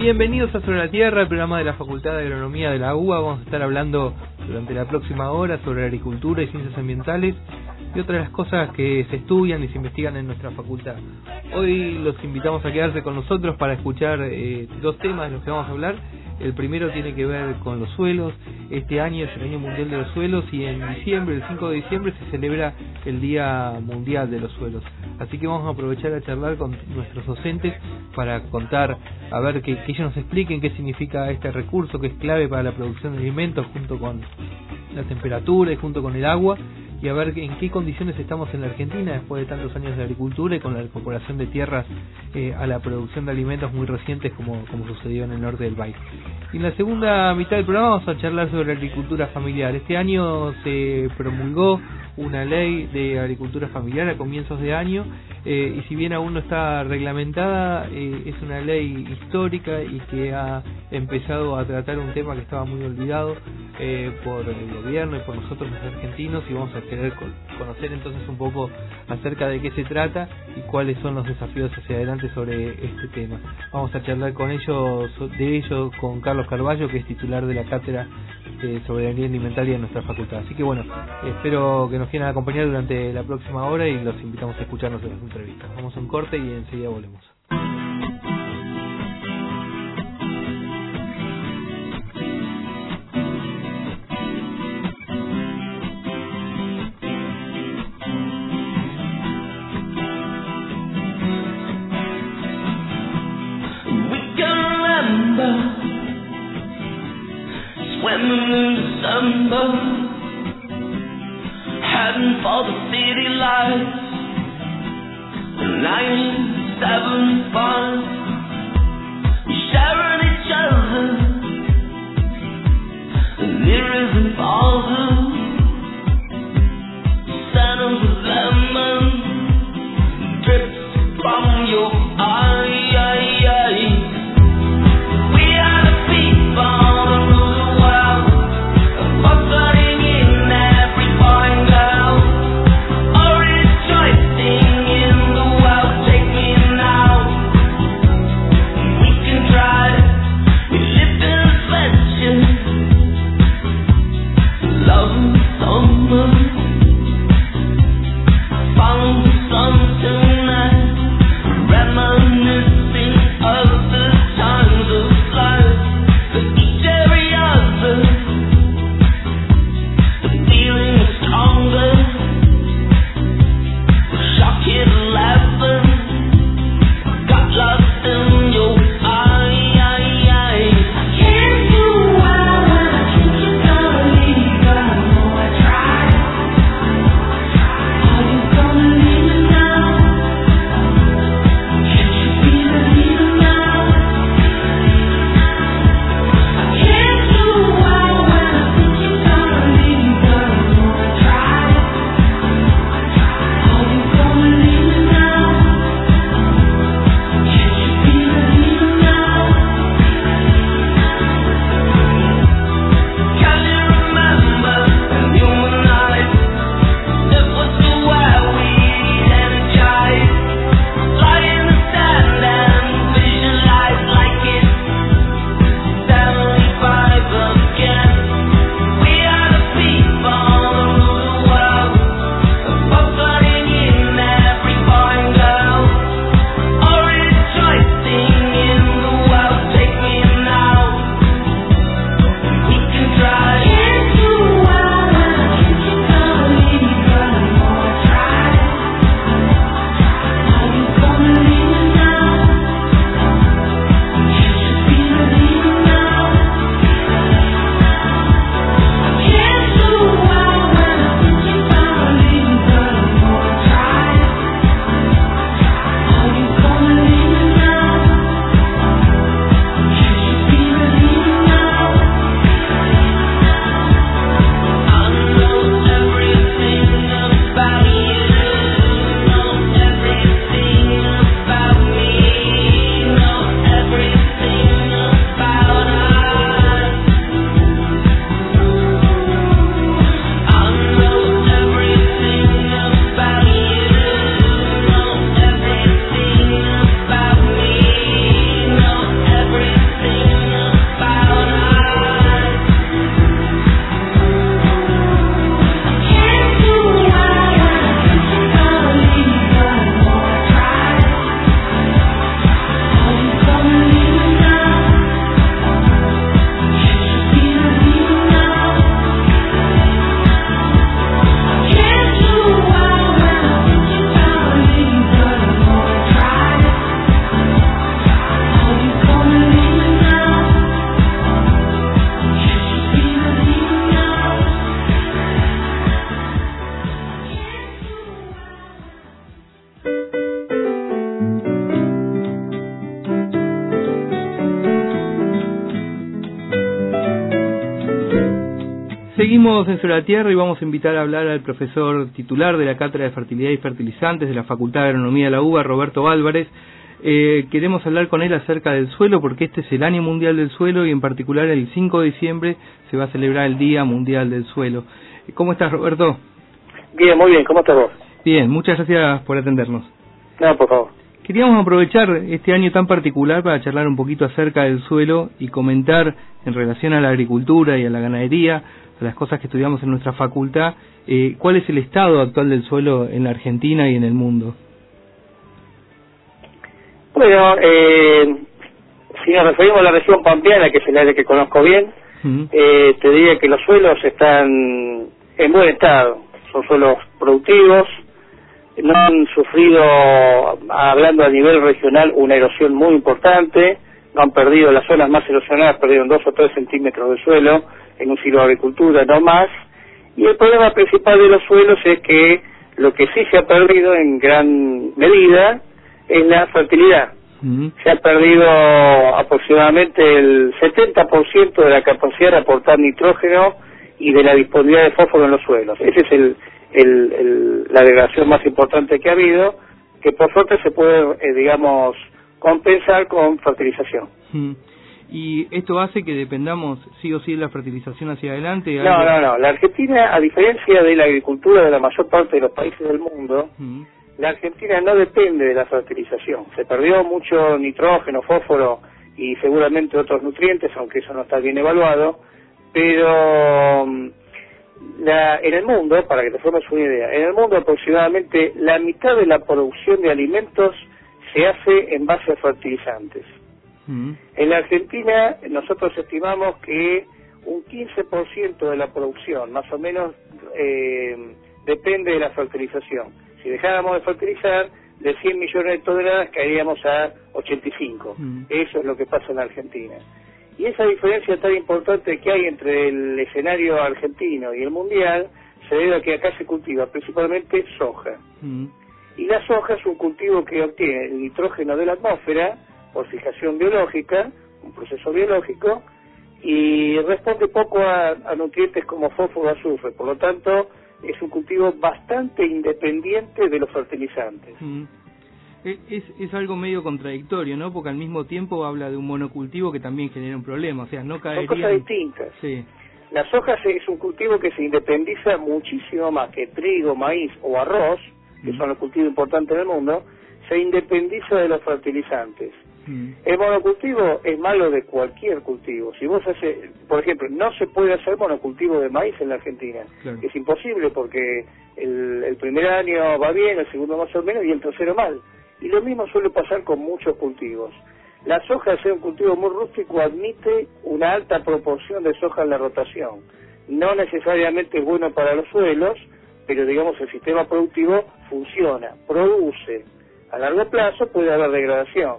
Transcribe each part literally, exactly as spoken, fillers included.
Bienvenidos a Sobre la Tierra, el programa de la Facultad de Agronomía de la U B A. Vamos a estar hablando durante la próxima hora sobre agricultura y ciencias ambientales y otras de las cosas que se estudian y se investigan en nuestra facultad. Hoy los invitamos a quedarse con nosotros para escuchar eh, dos temas de los que vamos a hablar. El primero tiene que ver con los suelos. Este año es el Año Mundial de los Suelos y en diciembre, el cinco de diciembre, se celebra el Día Mundial de los Suelos. Así que vamos a aprovechar a charlar con nuestros docentes para contar, a ver que, que ellos nos expliquen qué significa este recurso que es clave para la producción de alimentos junto con la temperatura y junto con el agua, y a ver en qué condiciones estamos en la Argentina después de tantos años de agricultura y con la incorporación de tierras eh, a la producción de alimentos muy recientes como, como sucedió en el norte del país. Y en la segunda mitad del programa vamos a charlar sobre agricultura familiar. Este año se promulgó una ley de agricultura familiar a comienzos de año, eh, y si bien aún no está reglamentada, eh, es una ley histórica y que ha empezado a tratar un tema que estaba muy olvidado eh, por el gobierno y por nosotros los argentinos, y vamos a querer conocer entonces un poco acerca de qué se trata y cuáles son los desafíos hacia adelante sobre este tema. Vamos a charlar con ellos, de ello con Carlos Carballo, que es titular de la cátedra de soberanía alimentaria en nuestra facultad. Así que bueno, espero que nos quieran acompañar durante la próxima hora y los invitamos a escucharnos en las entrevistas. Vamos a un corte y enseguida volvemos. Swimming in December, heading for the city lights. nineteen seventy-five, sharing each other, mirrors and vases, centers of lemon, drips from your eye. We are the people. Try Seguimos en Sobre la Tierra y vamos a invitar a hablar al profesor titular de la Cátedra de Fertilidad y Fertilizantes de la Facultad de Agronomía de la UBA, Roberto Álvarez. Eh, queremos hablar con él acerca del suelo porque este es el Año Mundial del Suelo y en particular el cinco de diciembre se va a celebrar el Día Mundial del Suelo. ¿Cómo estás, Roberto? Bien, muy bien. ¿Cómo estás vos? Bien, muchas gracias por atendernos. No, por favor. Queríamos aprovechar este año tan particular para charlar un poquito acerca del suelo y comentar en relación a la agricultura y a la ganadería, a las cosas que estudiamos en nuestra facultad, eh, cuál es el estado actual del suelo en la Argentina y en el mundo. Bueno, eh, si nos referimos a la región pampeana, que es el área que conozco bien, uh-huh. eh, te diría que los suelos están en buen estado. Son suelos productivos, no han sufrido, hablando a nivel regional, una erosión muy importante, no han perdido, las zonas más erosionadas perdieron dos o tres centímetros de suelo en un siglo de agricultura, no más, y el problema principal de los suelos es que lo que sí se ha perdido en gran medida es la fertilidad. Mm. Se ha perdido aproximadamente el setenta por ciento de la capacidad de aportar nitrógeno y de la disponibilidad de fósforo en los suelos. Ese es el El, el, la degradación más importante que ha habido, que por suerte se puede, eh, digamos, compensar con fertilización. Mm. ¿Y esto hace que dependamos sí o sí de la fertilización hacia adelante? No, ¿algo? no, no. La Argentina, a diferencia de la agricultura de la mayor parte de los países del mundo, mm. la Argentina no depende de la fertilización. Se perdió mucho nitrógeno, fósforo y seguramente otros nutrientes, aunque eso no está bien evaluado, pero... La, en el mundo, para que te formes una idea, en el mundo aproximadamente la mitad de la producción de alimentos se hace en base a fertilizantes. Mm. En la Argentina nosotros estimamos que un quince por ciento de la producción, más o menos, eh, depende de la fertilización. Si dejáramos de fertilizar, de cien millones de toneladas caeríamos a ochenta y cinco. Mm. Eso es lo que pasa en la Argentina. Y esa diferencia tan importante que hay entre el escenario argentino y el mundial se debe a que acá se cultiva principalmente soja. Mm. Y la soja es un cultivo que obtiene el nitrógeno de la atmósfera por fijación biológica, un proceso biológico, y responde poco a, a nutrientes como fósforo o azufre. Por lo tanto, es un cultivo bastante independiente de los fertilizantes. Mm. Es, es algo medio contradictorio, ¿no? Porque al mismo tiempo habla de un monocultivo que también genera un problema, o sea, no caería... Son cosas distintas. Sí. La soja es un cultivo que se independiza muchísimo más que trigo, maíz o arroz, que mm. son los cultivos importantes en el mundo, se independiza de los fertilizantes. Mm. El monocultivo es malo de cualquier cultivo. Si vos haces, por ejemplo, no se puede hacer monocultivo de maíz en la Argentina. Claro. Es imposible porque el, el primer año va bien, el segundo más o menos y el tercero mal. Y lo mismo suele pasar con muchos cultivos. La soja, al ser un cultivo muy rústico, admite una alta proporción de soja en la rotación. No necesariamente es bueno para los suelos, pero digamos el sistema productivo funciona, produce. A largo plazo puede haber degradación,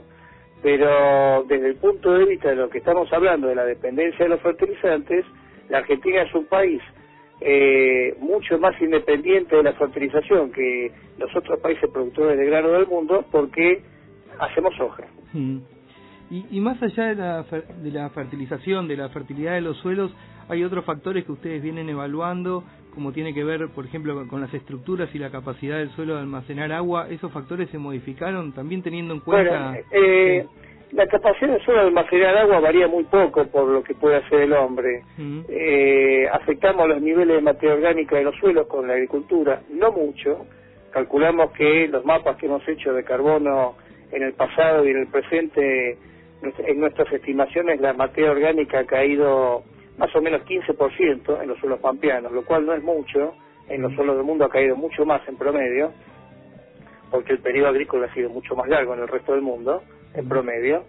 pero desde el punto de vista de lo que estamos hablando, de la dependencia de los fertilizantes, la Argentina es un país Eh, mucho más independiente de la fertilización que los otros países productores de grano del mundo porque hacemos soja. Mm. Y, y más allá de la, de la fertilización, de la fertilidad de los suelos, hay otros factores que ustedes vienen evaluando, como tiene que ver, por ejemplo, con las estructuras y la capacidad del suelo de almacenar agua. ¿Esos factores se modificaron también teniendo en cuenta...? Bueno, eh, sí. La capacidad del suelo de almacenar agua varía muy poco por lo que puede hacer el hombre. Uh-huh. Eh, afectamos los niveles de materia orgánica de los suelos con la agricultura, no mucho. Calculamos que los mapas que hemos hecho de carbono en el pasado y en el presente, en nuestras estimaciones la materia orgánica ha caído más o menos quince por ciento en los suelos pampeanos, lo cual no es mucho. En los suelos del mundo ha caído mucho más en promedio, porque el periodo agrícola ha sido mucho más largo en el resto del mundo, en promedio.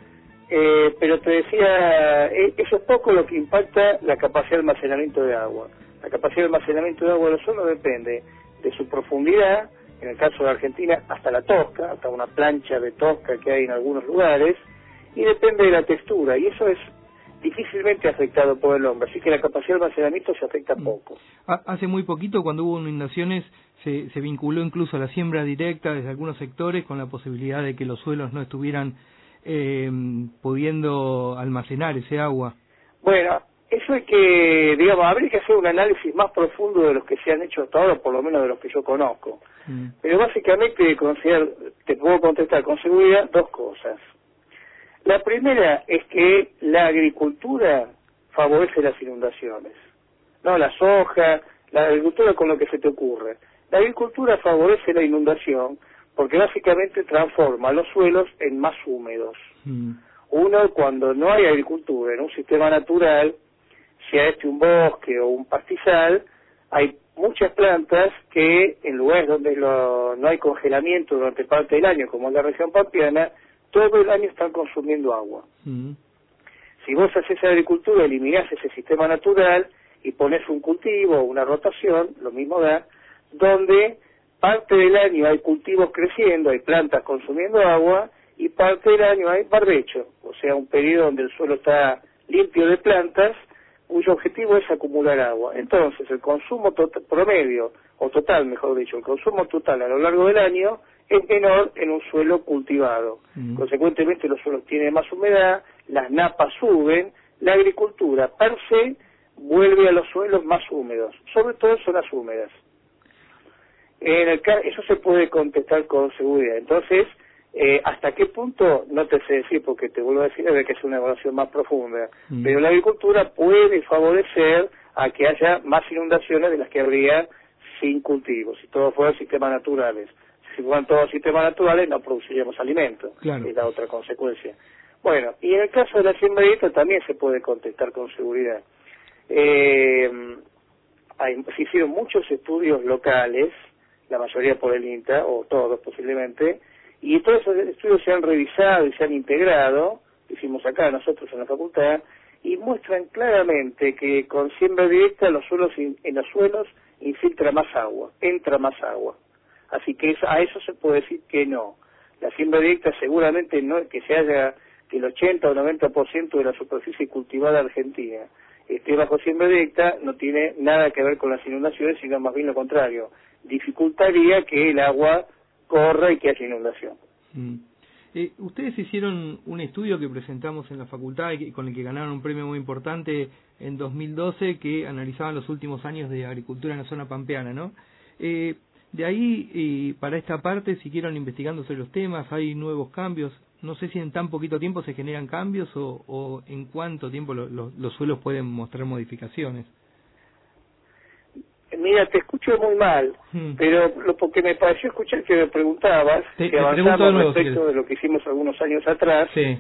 Eh, pero te decía, eh, eso es poco lo que impacta la capacidad de almacenamiento de agua. La capacidad de almacenamiento de agua de los suelos depende de su profundidad, en el caso de Argentina, hasta la tosca, hasta una plancha de tosca que hay en algunos lugares, y depende de la textura, y eso es difícilmente afectado por el hombre, así que la capacidad de almacenamiento se afecta poco. Hace muy poquito, cuando hubo inundaciones, se, se vinculó incluso a la siembra directa desde algunos sectores con la posibilidad de que los suelos no estuvieran eh, pudiendo almacenar ese agua. Bueno, Eso hay que, digamos, habría que hacer un análisis más profundo de los que se han hecho hasta ahora, por lo menos de los que yo conozco. Mm. Pero básicamente considero, te puedo contestar con seguridad dos cosas. La primera es que la agricultura favorece las inundaciones. No la soja, la agricultura con lo que se te ocurre. La agricultura favorece la inundación porque básicamente transforma los suelos en más húmedos. Mm. Uno, cuando no hay agricultura en un sistema natural, sea este un bosque o un pastizal, hay muchas plantas que en lugares donde lo, no hay congelamiento durante parte del año, como en la región pampeana, todo el año están consumiendo agua. Mm. Si vos haces agricultura, eliminás ese sistema natural y pones un cultivo o una rotación, lo mismo da, donde parte del año hay cultivos creciendo, hay plantas consumiendo agua, y parte del año hay barbecho, o sea, un periodo donde el suelo está limpio de plantas, cuyo objetivo es acumular agua. Entonces, el consumo total, promedio, o total, mejor dicho, el consumo total a lo largo del año es menor en un suelo cultivado. Mm. Consecuentemente, los suelos tienen más humedad, las napas suben, la agricultura per se vuelve a los suelos más húmedos, sobre todo en zonas húmedas. En el caso, eso se puede contestar con seguridad. Entonces, Eh, ¿hasta qué punto? No te sé decir, porque te vuelvo a decir, hay que hacer una evaluación más profunda. Mm. Pero la agricultura puede favorecer a que haya más inundaciones de las que habría sin cultivos, si todos fueran sistemas naturales. Si fueran todos sistemas naturales, no produciríamos alimentos. Claro. Es la otra consecuencia. Bueno, y en el caso de la siembra directa también se puede contestar con seguridad. Eh, hay, se hicieron muchos estudios locales, la mayoría por el INTA, o todos posiblemente, y todos esos estudios se han revisado y se han integrado, hicimos acá nosotros en la facultad, y muestran claramente que con siembra directa los suelos en los suelos infiltra más agua, entra más agua. Así que a eso se puede decir que no. La siembra directa seguramente no es que se haya que el ochenta o noventa por ciento de la superficie cultivada argentina esté bajo siembra directa, no tiene nada que ver con las inundaciones, sino más bien lo contrario. Dificultaría que el agua corra y que haya inundación. Mm. Eh, ustedes hicieron un estudio que presentamos en la facultad y que, con el que ganaron un premio muy importante en dos mil doce, que analizaban los últimos años de agricultura en la zona pampeana, ¿no? Eh, de ahí, eh, para esta parte, siguieron investigando sobre los temas, hay nuevos cambios. No sé si en tan poquito tiempo se generan cambios o, o en cuánto tiempo lo, lo, los suelos pueden mostrar modificaciones. Mira, te escucho muy mal, hmm. pero lo porque me pareció escuchar que me preguntabas, te, que te avanzamos nuevo, respecto si de lo que hicimos algunos años atrás. Sí.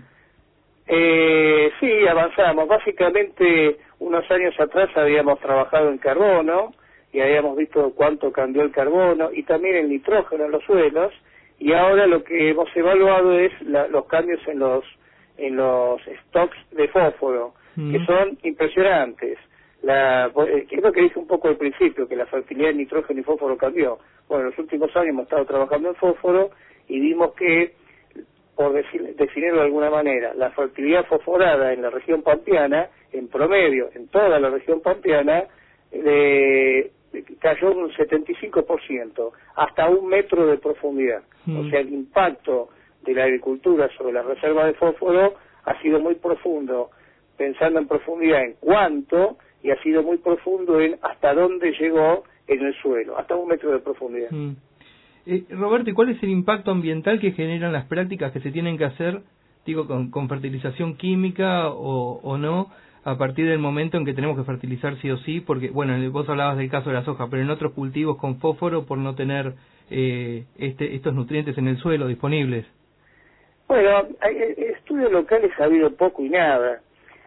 Eh, sí, avanzamos. Básicamente, unos años atrás habíamos trabajado en carbono y habíamos visto cuánto cambió el carbono y también el nitrógeno en los suelos, y ahora lo que hemos evaluado es la, los cambios en los en los stocks de fósforo, hmm. que son impresionantes. La, que es lo que dije un poco al principio, que la fertilidad de nitrógeno y fósforo cambió. Bueno, en los últimos años hemos estado trabajando en fósforo y vimos que, por decir, definirlo de alguna manera, la fertilidad fosforada en la región pampeana, en promedio, en toda la región pampeana, eh, cayó un setenta y cinco por ciento, hasta un metro de profundidad. Mm. O sea, el impacto de la agricultura sobre la reserva de fósforo ha sido muy profundo, pensando en profundidad en cuánto, y ha sido muy profundo en hasta dónde llegó en el suelo, hasta un metro de profundidad. Mm. Eh, Roberto, ¿y cuál es el impacto ambiental que generan las prácticas que se tienen que hacer, digo, con, con fertilización química o, o no, a partir del momento en que tenemos que fertilizar sí o sí? Porque, bueno, vos hablabas del caso de la soja, pero en otros cultivos con fósforo por no tener eh, este, estos nutrientes en el suelo disponibles. Bueno, hay, estudios locales ha habido poco y nada.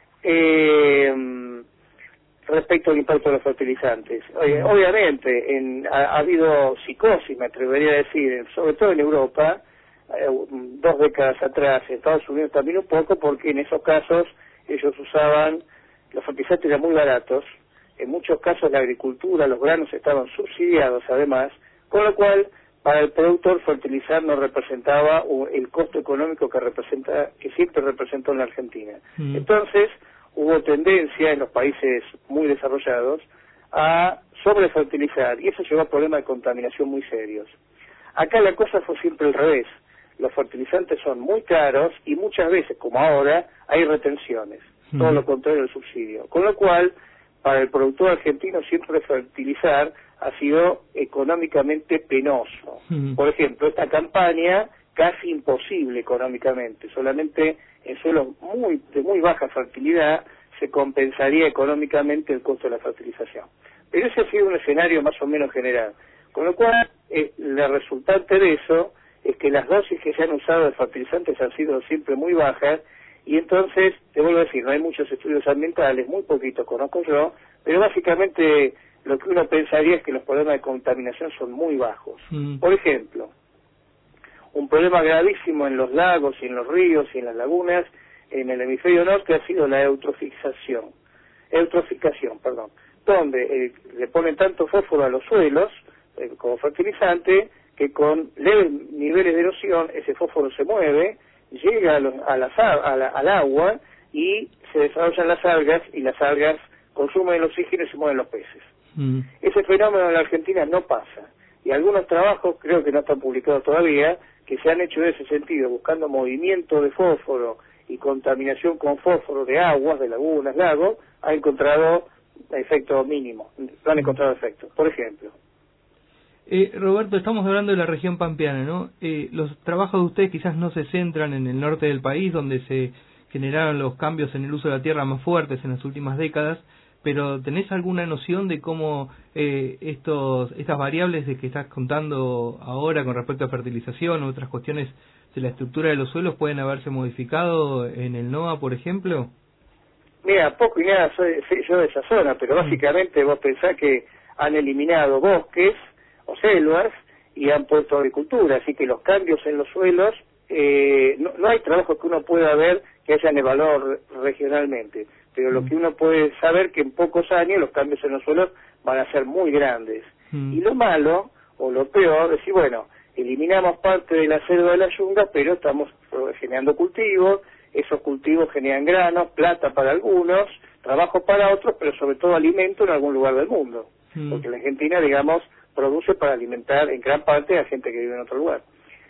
Eh... Respecto al impacto de los fertilizantes. Oye, obviamente, en, ha, ha habido psicosis, me atrevería a decir, sobre todo en Europa, eh, dos décadas atrás, en Estados Unidos también un poco, porque en esos casos ellos usaban, los fertilizantes eran muy baratos, en muchos casos la agricultura, los granos estaban subsidiados además, con lo cual para el productor fertilizar no representaba el costo económico que representa, que siempre representó en la Argentina. Mm. Entonces, hubo tendencia en los países muy desarrollados a sobrefertilizar, y eso llevó a problemas de contaminación muy serios. Acá la cosa fue siempre al revés. Los fertilizantes son muy caros y muchas veces, como ahora, hay retenciones. mm. todo lo contrario del subsidio. Con lo cual, para el productor argentino siempre fertilizar ha sido económicamente penoso. Mm. Por ejemplo, esta campaña casi imposible económicamente, solamente en suelos muy de muy baja fertilidad se compensaría económicamente el costo de la fertilización. Pero ese ha sido un escenario más o menos general. Con lo cual, eh, la resultante de eso es que las dosis que se han usado de fertilizantes han sido siempre muy bajas, y entonces, te vuelvo a decir, no hay muchos estudios ambientales, muy poquitos conozco yo, pero básicamente lo que uno pensaría es que los problemas de contaminación son muy bajos. Mm. Por ejemplo, un problema gravísimo en los lagos y en los ríos y en las lagunas en el hemisferio norte ha sido la eutrofización, eutroficación, perdón, donde eh, le ponen tanto fósforo a los suelos eh, como fertilizante que con leves niveles de erosión ese fósforo se mueve, llega a los, a las, a la, al agua y se desarrollan las algas, y las algas consumen el oxígeno y se mueven los peces. Mm. Ese fenómeno en la Argentina no pasa, y algunos trabajos, creo que no están publicados todavía, que se han hecho en ese sentido, buscando movimiento de fósforo y contaminación con fósforo de aguas, de lagunas, lagos, ha encontrado efecto mínimo, no han encontrado efecto. Por ejemplo, Eh, Roberto, estamos hablando de la región pampeana, ¿no? Eh, los trabajos de ustedes quizás no se centran en el norte del país, donde se generaron los cambios en el uso de la tierra más fuertes en las últimas décadas, pero ¿tenés alguna noción de cómo eh, estos estas variables de que estás contando ahora con respecto a fertilización u otras cuestiones de la estructura de los suelos pueden haberse modificado en el NOA, por ejemplo? Mira, poco y nada soy, soy yo de esa zona, pero básicamente vos pensás que han eliminado bosques o selvas y han puesto agricultura, así que los cambios en los suelos, eh, no, no hay trabajo que uno pueda ver que hayan evaluado regionalmente, pero mm. lo que uno puede saber que en pocos años los cambios en los suelos van a ser muy grandes. Mm. Y lo malo, o lo peor, es decir, bueno, eliminamos parte de la selva de la yunga, pero estamos generando cultivos, esos cultivos generan granos, plata para algunos, trabajo para otros, pero sobre todo alimento en algún lugar del mundo, mm. porque la Argentina, digamos, produce para alimentar en gran parte a gente que vive en otro lugar.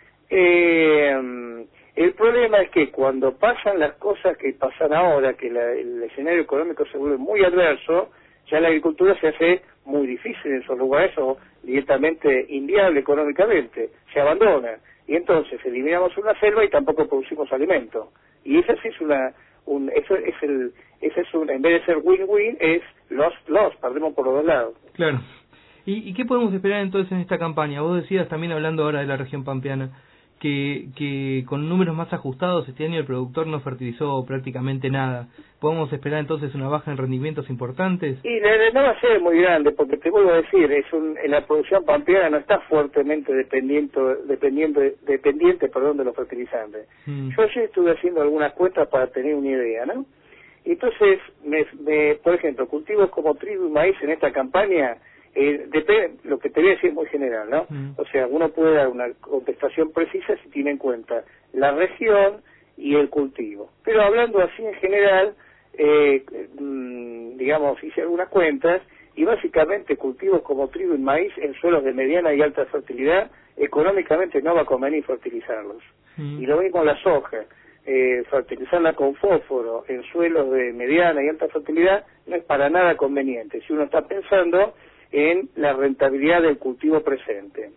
Eh, el problema es que cuando pasan las cosas que pasan ahora, que la, el escenario económico se vuelve muy adverso, ya la agricultura se hace muy difícil en esos lugares o directamente inviable económicamente, se abandona. Y entonces eliminamos una selva y tampoco producimos alimento. Y esa sí es una, un, eso es el, ese es un, en vez de ser win-win, es loss-loss, perdemos por los dos lados. Claro. ¿Y, ¿Y qué podemos esperar entonces en esta campaña? Vos decías, también hablando ahora de la región pampeana, que, que con números más ajustados este año el productor no fertilizó prácticamente nada. ¿Podemos esperar entonces una baja en rendimientos importantes? Y la, la, no va a ser muy grande, porque te vuelvo a decir, es un, la producción pampeana no está fuertemente dependiente, dependiente, dependiente perdón, de los fertilizantes. Mm. Yo ayer estuve haciendo algunas cuentas para tener una idea, ¿no? Entonces, me, me, por ejemplo, cultivos como trigo y maíz en esta campaña, Eh, depende, lo que te voy a decir es muy general, ¿no? Mm. O sea, uno puede dar una contestación precisa si tiene en cuenta la región y el cultivo. Pero hablando así en general, eh, mm, digamos, hice algunas cuentas y básicamente cultivos como trigo y maíz en suelos de mediana y alta fertilidad, económicamente no va a convenir fertilizarlos. Mm. Y lo mismo la soja. Eh, fertilizarla con fósforo en suelos de mediana y alta fertilidad no es para nada conveniente si uno está pensando en la rentabilidad del cultivo presente.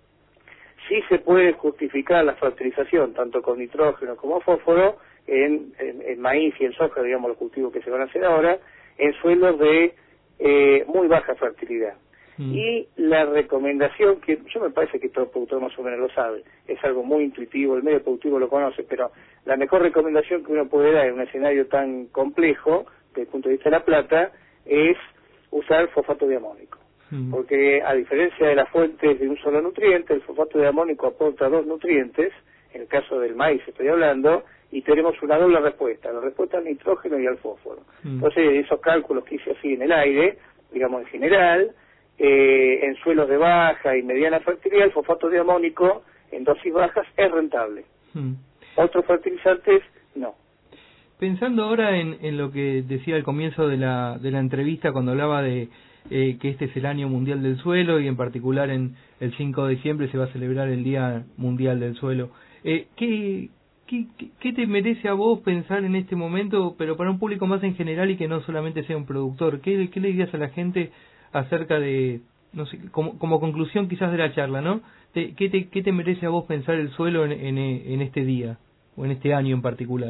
Sí se puede justificar la fertilización, tanto con nitrógeno como fósforo, en, en, en maíz y en soja, digamos, los cultivos que se van a hacer ahora, en suelos de eh, muy baja fertilidad. Mm. Y la recomendación, que yo me parece que todo el productor más o menos lo sabe, es algo muy intuitivo, el medio productivo lo conoce, pero la mejor recomendación que uno puede dar en un escenario tan complejo, desde el punto de vista de la plata, es usar fosfato de amónico. Mm. Porque a diferencia de las fuentes de un solo nutriente, el fosfato de amónico aporta dos nutrientes, en el caso del maíz estoy hablando, y tenemos una doble respuesta, la respuesta al nitrógeno y al fósforo. Mm. Entonces, esos cálculos que hice así en el aire, digamos en general, eh, en suelos de baja y mediana fertilidad, el fosfato de amónico en dosis bajas es rentable. Mm. Otros fertilizantes, no. Pensando ahora en, en lo que decía al comienzo de la, de la entrevista cuando hablaba de eh, que este es el año mundial del suelo y en particular en el cinco de diciembre se va a celebrar el Día Mundial del Suelo, eh, ¿qué, ¿qué, qué, ¿qué te merece a vos pensar en este momento, pero para un público más en general y que no solamente sea un productor? ¿Qué, qué le dirías a la gente acerca de, no sé, como, como conclusión quizás de la charla, ¿no? Te, ¿qué, te, ¿Qué te merece a vos pensar el suelo en, en, en este día, o en este año en particular?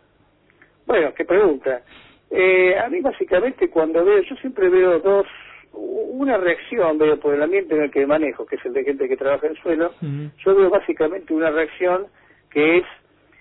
Bueno, qué pregunta. Eh, a mí básicamente cuando veo, yo siempre veo dos, una reacción veo por el ambiente en el que manejo, que es el de gente que trabaja en el suelo. Uh-huh. Yo veo básicamente una reacción que es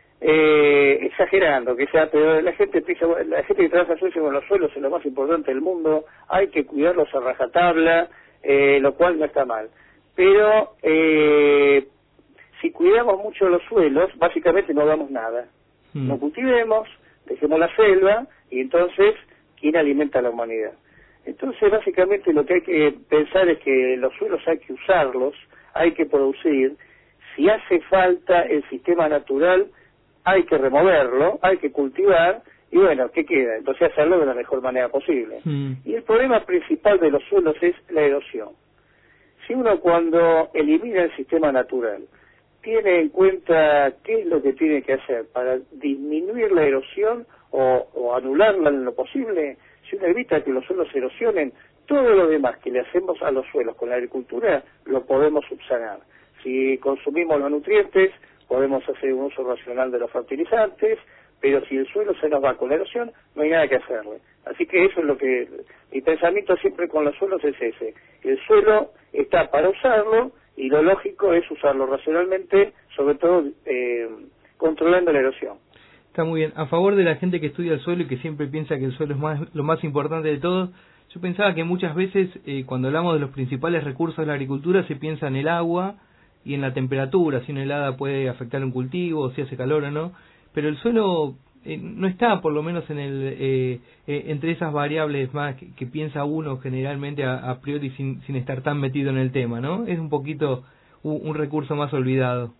eh, exagerando, que sea, pero la gente piensa, la gente que trabaja en con los suelos es lo más importante del mundo, hay que cuidarlos a rajatabla, eh, lo cual no está mal. Pero eh, si cuidamos mucho los suelos, básicamente no damos nada. Uh-huh. No cultivemos, dejemos la selva, y entonces, ¿quién alimenta a la humanidad? Entonces, básicamente lo que hay que pensar es que los suelos hay que usarlos, hay que producir. Si hace falta el sistema natural, hay que removerlo, hay que cultivar, y bueno, ¿qué queda? Entonces hacerlo de la mejor manera posible. Mm. Y el problema principal de los suelos es la erosión. Si uno cuando elimina el sistema natural tiene en cuenta qué es lo que tiene que hacer para disminuir la erosión o, o anularla en lo posible, si uno evita que los suelos se erosionen, todo lo demás que le hacemos a los suelos con la agricultura lo podemos subsanar. Si consumimos los nutrientes, podemos hacer un uso racional de los fertilizantes, pero si el suelo se nos va con la erosión, no hay nada que hacerle. Así que eso es lo que... Mi pensamiento siempre con los suelos es ese. El suelo está para usarlo y lo lógico es usarlo racionalmente, sobre todo eh, controlando la erosión. Está muy bien. A favor de la gente que estudia el suelo y que siempre piensa que el suelo es más, lo más importante de todo, yo pensaba que muchas veces eh, cuando hablamos de los principales recursos de la agricultura se piensa en el agua y en la temperatura, si una helada puede afectar un cultivo, si hace calor o no, pero el suelo eh, no está por lo menos en el eh, eh, entre esas variables más que, que piensa uno generalmente a, a priori sin, sin estar tan metido en el tema, ¿no? Es un poquito un, un recurso más olvidado.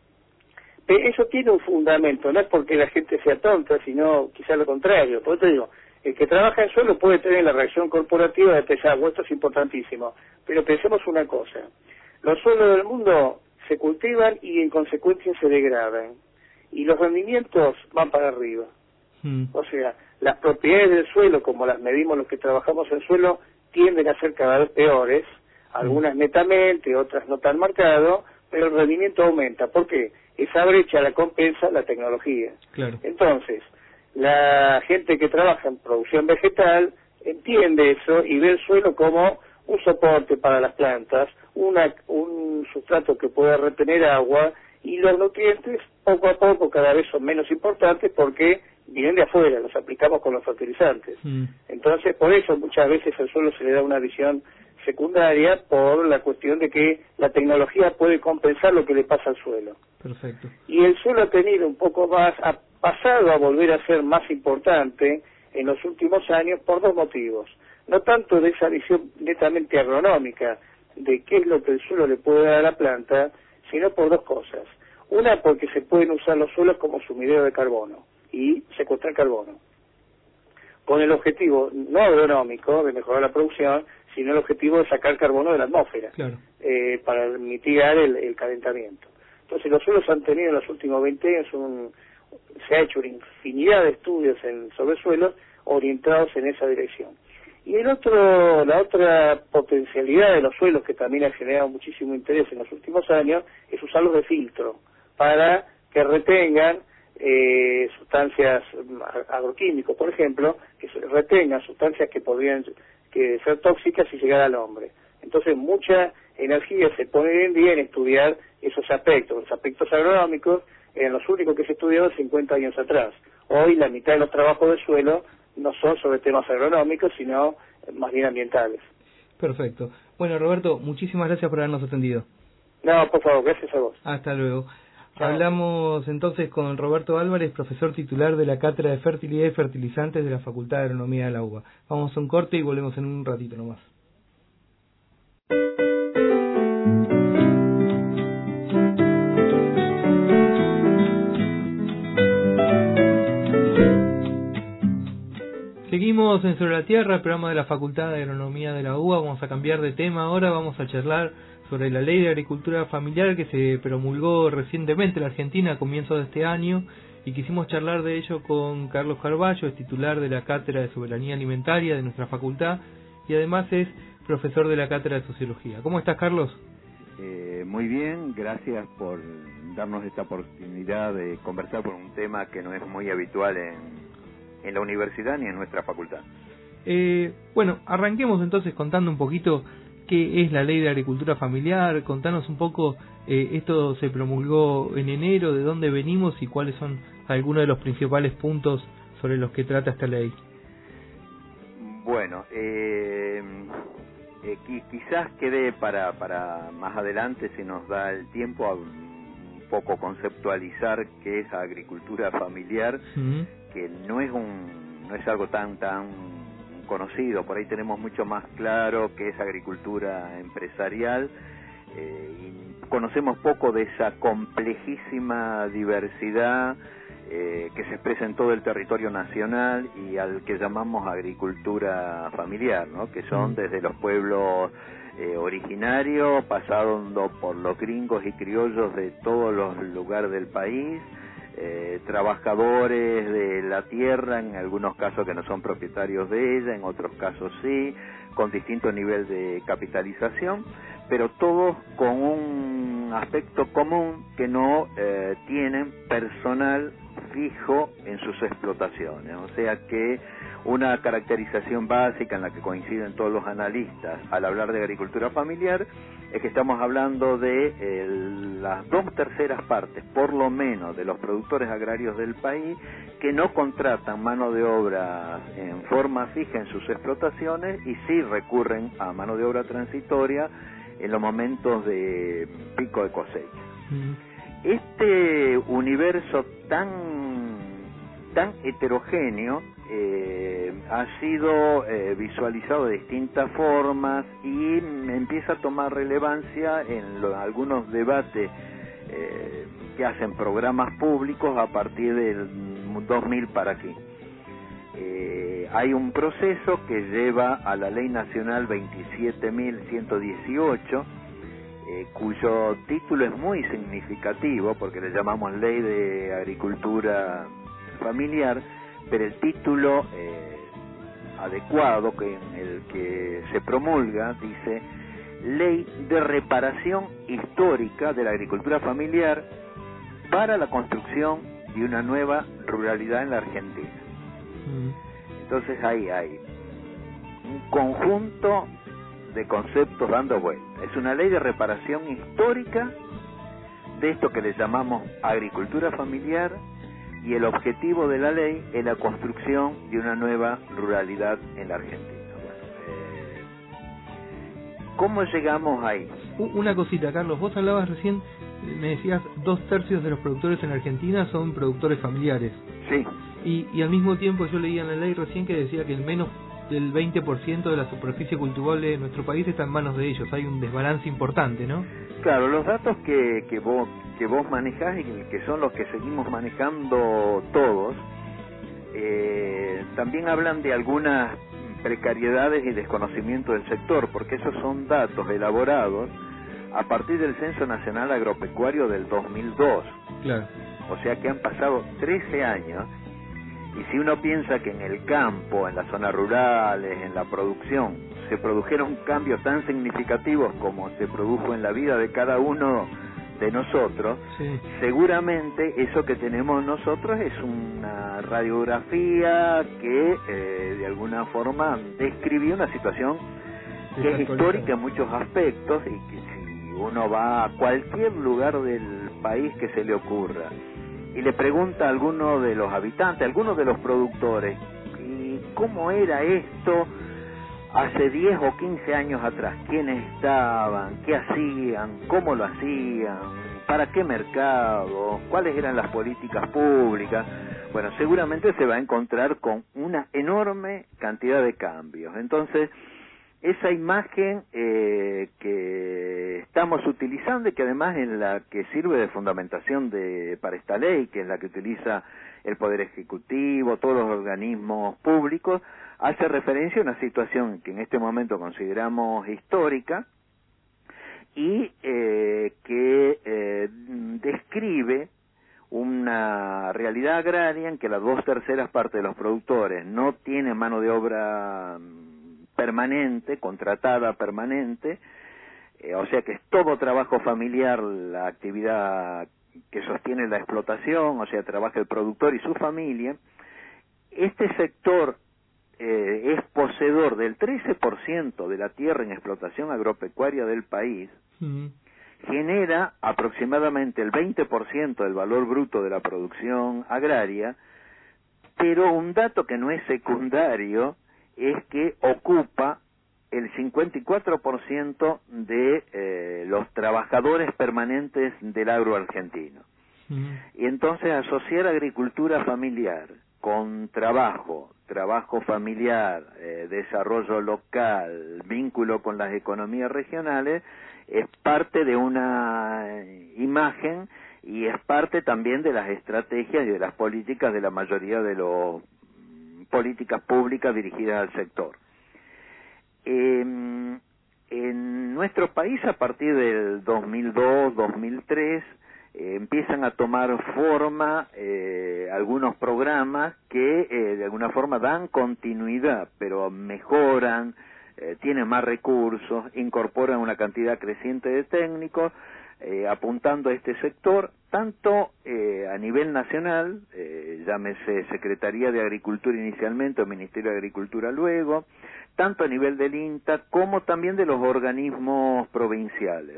Eso tiene un fundamento, no es porque la gente sea tonta, sino quizá lo contrario. Por eso te digo, el que trabaja en suelo puede tener la reacción corporativa de pensar, bueno, esto es importantísimo, pero pensemos una cosa, los suelos del mundo se cultivan y en consecuencia se degradan, y los rendimientos van para arriba. Mm. O sea, las propiedades del suelo, como las medimos los que trabajamos en suelo, tienden a ser cada vez peores, algunas netamente, otras no tan marcado, pero el rendimiento aumenta. ¿Por qué? Esa brecha la compensa la tecnología. Claro. Entonces, la gente que trabaja en producción vegetal entiende eso y ve el suelo como un soporte para las plantas, una, un sustrato que pueda retener agua, y los nutrientes poco a poco cada vez son menos importantes porque vienen de afuera, los aplicamos con los fertilizantes. Mm. Entonces, por eso muchas veces al suelo se le da una visión secundaria por la cuestión de que la tecnología puede compensar lo que le pasa al suelo. Perfecto. Y el suelo ha tenido un poco más, ha pasado a volver a ser más importante en los últimos años por dos motivos. No tanto de esa visión netamente agronómica de qué es lo que el suelo le puede dar a la planta, sino por dos cosas. Una, porque se pueden usar los suelos como sumidero de carbono y secuestrar carbono, con el objetivo no agronómico de mejorar la producción, sino el objetivo de sacar carbono de la atmósfera, claro. eh, para mitigar el, el calentamiento. Entonces los suelos han tenido en los últimos veinte años, un, se ha hecho una infinidad de estudios en, sobre suelos orientados en esa dirección. Y el otro, la otra potencialidad de los suelos que también ha generado muchísimo interés en los últimos años es usarlos de filtro para que retengan eh, sustancias agroquímicas, por ejemplo, que retengan sustancias que podrían que ser tóxicas y llegar al hombre. Entonces mucha energía se pone hoy en día en estudiar esos aspectos. Los aspectos agronómicos eran los únicos que se estudiaban cincuenta años atrás. Hoy la mitad de los trabajos del suelo no son sobre temas agronómicos, sino más bien ambientales. Perfecto. Bueno, Roberto, muchísimas gracias por habernos atendido. No, por favor, gracias a vos. Hasta luego. Chao. Hablamos entonces con Roberto Álvarez, profesor titular de la Cátedra de Fertilidad y Fertilizantes de la Facultad de Agronomía de la U B A. Vamos a un corte y volvemos en un ratito nomás. Seguimos en Sobre la Tierra, el programa de la Facultad de Agronomía de la U B A. Vamos a cambiar de tema ahora, vamos a charlar sobre la Ley de Agricultura Familiar que se promulgó recientemente en la Argentina a comienzos de este año, y quisimos charlar de ello con Carlos Carballo, es titular de la Cátedra de Soberanía Alimentaria de nuestra facultad y además es profesor de la Cátedra de Sociología. ¿Cómo estás, Carlos? Eh, muy bien, gracias por darnos esta oportunidad de conversar por un tema que no es muy habitual en, en la universidad ni en nuestra facultad. Eh, bueno, arranquemos entonces contando un poquito qué es la Ley de Agricultura Familiar. Contanos un poco, eh, esto se promulgó en enero, de dónde venimos y cuáles son algunos de los principales puntos sobre los que trata esta ley. Bueno, eh, eh, quizás quede para, para más adelante, si nos da el tiempo, a un poco conceptualizar qué es agricultura familiar, uh-huh. que no es un no es algo tan tan conocido. Por ahí tenemos mucho más claro qué es agricultura empresarial, eh, y conocemos poco de esa complejísima diversidad eh, que se expresa en todo el territorio nacional y al que llamamos agricultura familiar, ¿no? Que son desde los pueblos eh, originarios, pasando por los gringos y criollos de todos los lugares del país, Eh, trabajadores de la tierra, en algunos casos que no son propietarios de ella, en otros casos sí, con distinto nivel de capitalización, pero todos con un aspecto común, que no eh, tienen personal fijo en sus explotaciones. O sea que una caracterización básica en la que coinciden todos los analistas al hablar de agricultura familiar es que estamos hablando de eh, las dos terceras partes, por lo menos, de los productores agrarios del país que no contratan mano de obra en forma fija en sus explotaciones y sí recurren a mano de obra transitoria en los momentos de pico de cosecha. Mm. Este universo tan tan heterogéneo eh, ha sido eh, visualizado de distintas formas y empieza a tomar relevancia en lo, algunos debates eh, que hacen programas públicos a partir del dos mil para aquí. Eh, hay un proceso que lleva a la Ley Nacional veintisiete mil ciento dieciocho, Eh, cuyo título es muy significativo porque le llamamos Ley de Agricultura Familiar, pero el título eh, adecuado que en el que se promulga dice Ley de Reparación Histórica de la Agricultura Familiar para la construcción de una nueva ruralidad en la Argentina. Mm. Entonces ahí hay un conjunto de conceptos dando vuelta. Es una ley de reparación histórica de esto que le llamamos agricultura familiar, y el objetivo de la ley es la construcción de una nueva ruralidad en la Argentina. Bueno, eh, ¿cómo llegamos ahí? Una cosita, Carlos, vos hablabas recién, me decías, dos tercios de los productores en Argentina son productores familiares. Sí. Y, y al mismo tiempo yo leía en la ley recién que decía que el menos del veinte por ciento de la superficie cultivable de nuestro país está en manos de ellos. Hay un desbalance importante, ¿no? Claro, los datos que, que vos que vos manejás y que son los que seguimos manejando todos, eh, también hablan de algunas precariedades y desconocimiento del sector, porque esos son datos elaborados a partir del Censo Nacional Agropecuario del dos mil dos. Claro. O sea que han pasado trece años. Y si uno piensa que en el campo, en las zonas rurales, en la producción, se produjeron cambios tan significativos como se produjo en la vida de cada uno de nosotros, sí, seguramente eso que tenemos nosotros es una radiografía que eh, de alguna forma describió una situación que es histórica en muchos aspectos, y que si uno va a cualquier lugar del país que se le ocurra y le pregunta a alguno de los habitantes, a algunos de los productores, ¿y cómo era esto hace diez o quince años atrás? ¿Quiénes estaban? ¿Qué hacían? ¿Cómo lo hacían? ¿Para qué mercado? ¿Cuáles eran las políticas públicas? Bueno, seguramente se va a encontrar con una enorme cantidad de cambios. Entonces, esa imagen eh, que estamos utilizando y que además es la que sirve de fundamentación de para esta ley, que es la que utiliza el Poder Ejecutivo, todos los organismos públicos, hace referencia a una situación que en este momento consideramos histórica y eh, que eh, describe una realidad agraria en que las dos terceras partes de los productores no tienen mano de obra permanente, contratada permanente, eh, o sea que es todo trabajo familiar la actividad que sostiene la explotación, o sea, trabaja el productor y su familia. Este sector eh, es poseedor del trece por ciento de la tierra en explotación agropecuaria del país, mm. genera aproximadamente el veinte por ciento del valor bruto de la producción agraria, pero un dato que no es secundario es que ocupa el cincuenta y cuatro por ciento de eh, los trabajadores permanentes del agro argentino. Mm. Y entonces asociar agricultura familiar con trabajo, trabajo familiar, eh, desarrollo local, vínculo con las economías regionales, es parte de una imagen y es parte también de las estrategias y de las políticas de la mayoría de las políticas públicas dirigidas al sector. Eh, en nuestro país, a partir del dos mil dos, dos mil tres, eh, empiezan a tomar forma eh, algunos programas que eh, de alguna forma dan continuidad, pero mejoran, eh, tienen más recursos, incorporan una cantidad creciente de técnicos, eh, apuntando a este sector, tanto eh, a nivel nacional, eh, llámese Secretaría de Agricultura inicialmente o Ministerio de Agricultura luego, tanto a nivel del INTA como también de los organismos provinciales.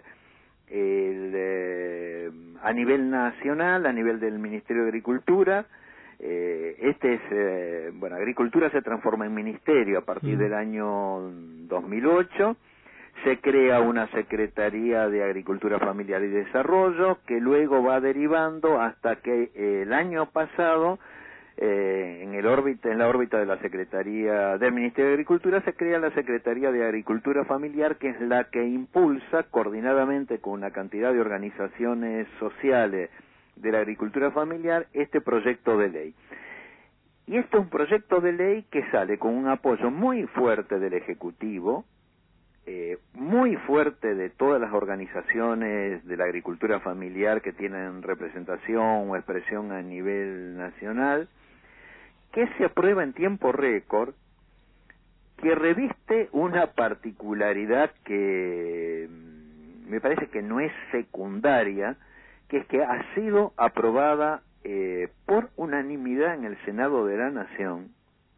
El, eh, a nivel nacional, a nivel del Ministerio de Agricultura, eh, este es, eh, bueno, Agricultura se transforma en ministerio a partir mm. del año dos mil ocho, se crea una Secretaría de Agricultura Familiar y Desarrollo, que luego va derivando hasta que eh, el año pasado, Eh, en el órbita, en la órbita de la Secretaría del Ministerio de Agricultura se crea la Secretaría de Agricultura Familiar, que es la que impulsa coordinadamente con una cantidad de organizaciones sociales de la agricultura familiar este proyecto de ley. Y este es un proyecto de ley que sale con un apoyo muy fuerte del Ejecutivo, eh, muy fuerte de todas las organizaciones de la agricultura familiar que tienen representación o expresión a nivel nacional, que se aprueba en tiempo récord, que reviste una particularidad que me parece que no es secundaria, que es que ha sido aprobada eh, por unanimidad en el Senado de la Nación,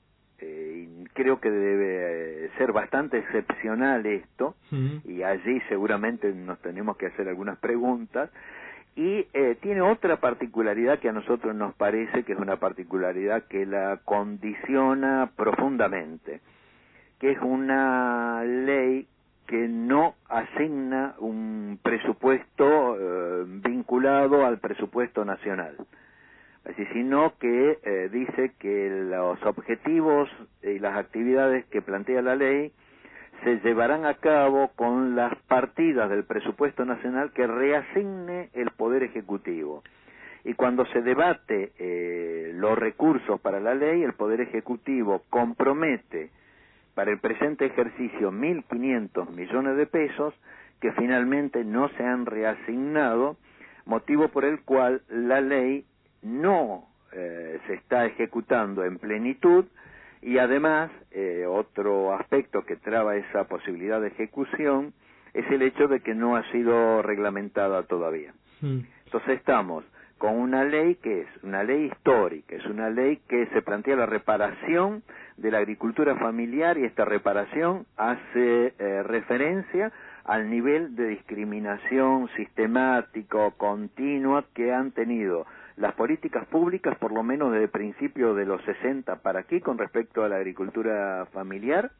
eh, y creo que debe ser bastante excepcional esto, uh-huh. y allí seguramente nos tenemos que hacer algunas preguntas, y eh, tiene otra particularidad que a nosotros nos parece que es una particularidad que la condiciona profundamente, que es una ley que no asigna un presupuesto eh, vinculado al presupuesto nacional, así, sino que eh, dice que los objetivos y las actividades que plantea la ley se llevarán a cabo con las partidas del presupuesto nacional que reasigne el Poder Ejecutivo. Y cuando se debate eh, los recursos para la ley, el Poder Ejecutivo compromete para el presente ejercicio mil quinientos millones de pesos que finalmente no se han reasignado, motivo por el cual la ley no eh, se está ejecutando en plenitud. Y además, eh, otro aspecto que traba esa posibilidad de ejecución es el hecho de que no ha sido reglamentada todavía. Mm. Entonces estamos con una ley que es una ley histórica, es una ley que se plantea la reparación de la agricultura familiar, y esta reparación hace eh, referencia al nivel de discriminación sistemático, continua, que han tenido las políticas públicas, por lo menos desde principios de los sesenta para aquí, con respecto a la agricultura familiar,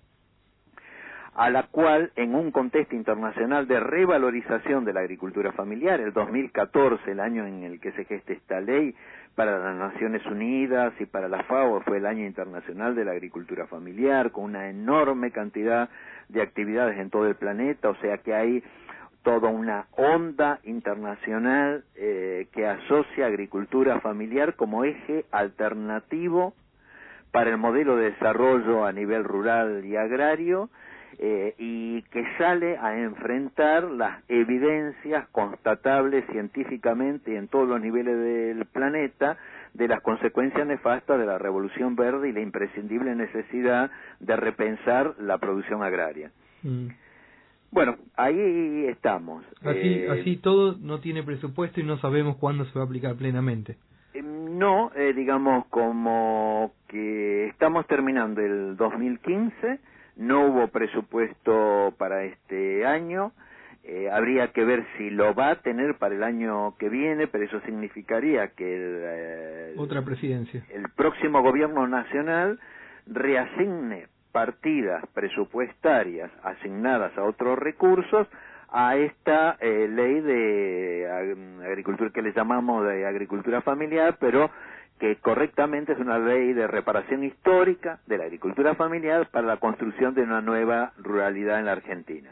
a la cual, en un contexto internacional de revalorización de la agricultura familiar, el dos mil catorce, el año en el que se gesta esta ley, para las Naciones Unidas y para la FAO fue el año internacional de la agricultura familiar, con una enorme cantidad de actividades en todo el planeta, o sea que hay toda una onda internacional eh, que asocia agricultura familiar como eje alternativo para el modelo de desarrollo a nivel rural y agrario, eh, y que sale a enfrentar las evidencias constatables científicamente en todos los niveles del planeta de las consecuencias nefastas de la Revolución Verde y la imprescindible necesidad de repensar la producción agraria. Mm. Bueno, ahí estamos. Así, eh, así todo no tiene presupuesto y no sabemos cuándo se va a aplicar plenamente. Eh, no, eh, digamos como que estamos terminando el dos mil quince, no hubo presupuesto para este año, eh, habría que ver si lo va a tener para el año que viene, pero eso significaría que el, eh, otra presidencia, el próximo gobierno nacional reasigne partidas presupuestarias asignadas a otros recursos a esta eh, ley de ag agricultura que le llamamos de agricultura familiar, pero que correctamente es una ley de reparación histórica de la agricultura familiar para la construcción de una nueva ruralidad en la Argentina.